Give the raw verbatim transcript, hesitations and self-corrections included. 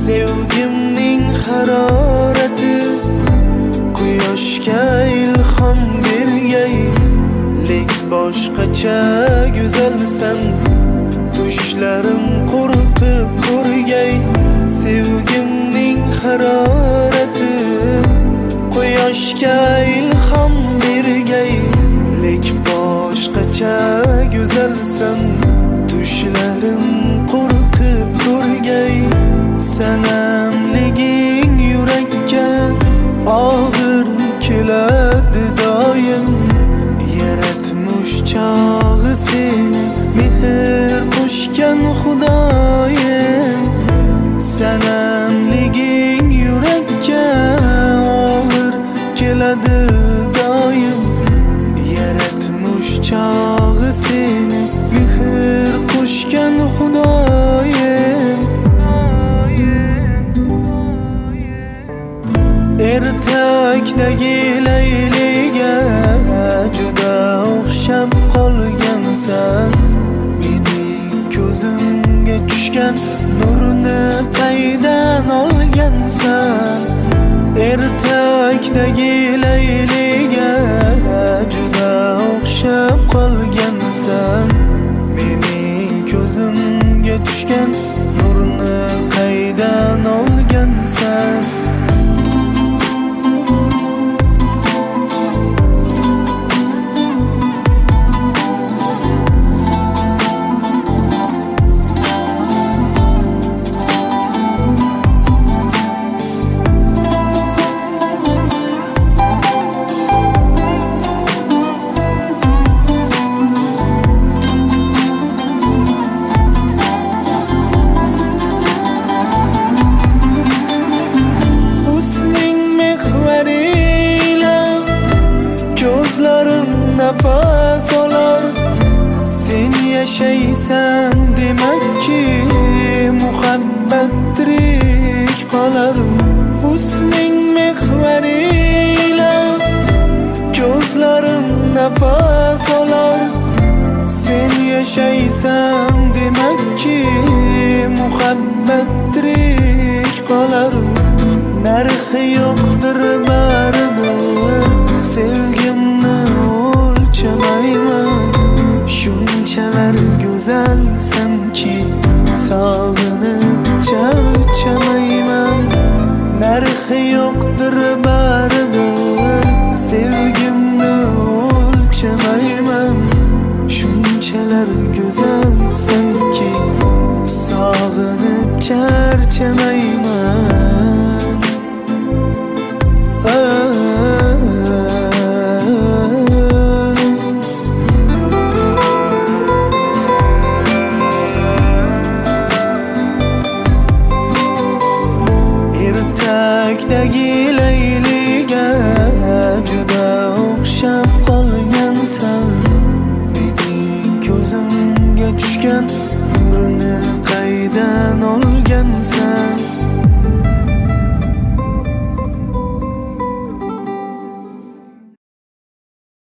Sevgimning harorati quyoshga ilhom bergay, lek boshqacha go'zalsan. Tushlarim qo'rqib ko'rgay, sevgimning harorati quyoshga ilhom bergay, lek boshqacha go'zalsan. Tushlarim qo'rqib ko'rgay, sanamliging yurakka og'ir keladi doim. Yaratmush chog'i seni mehr qo'shgan Xudoyim. Sanamliging yurakka og'ir keladi doim. Yaratmush chog'i seni mehr qo'shgan Xudoyim. Ertakdagi layliga juda o'xshab qolgansan. Mening ko'zimga tushgan nurni qaydan olgansan? Ertakdagi layliga juda o'xshab qolgansan. Mening ko'zimga tushgan nurni qaydan olgansan? Ko'zlarim nafas olar, sen yashaysan demakki, muhabbat tirik qolar. Husning mehvarila ko'zlarim nafas olar, sen yashaysan demakki, muhabbat tirik qolar. Narxi yo'qdir baribir, sevgimni o'lchamayman. Shunchalar go'zalsanki, sog'inib charchamayman. Narxi yo'qdir baribir, sevgimni o'lchamayman. Shunchalar go'zalsanki, sog'inib charchamayman. Ertakdagi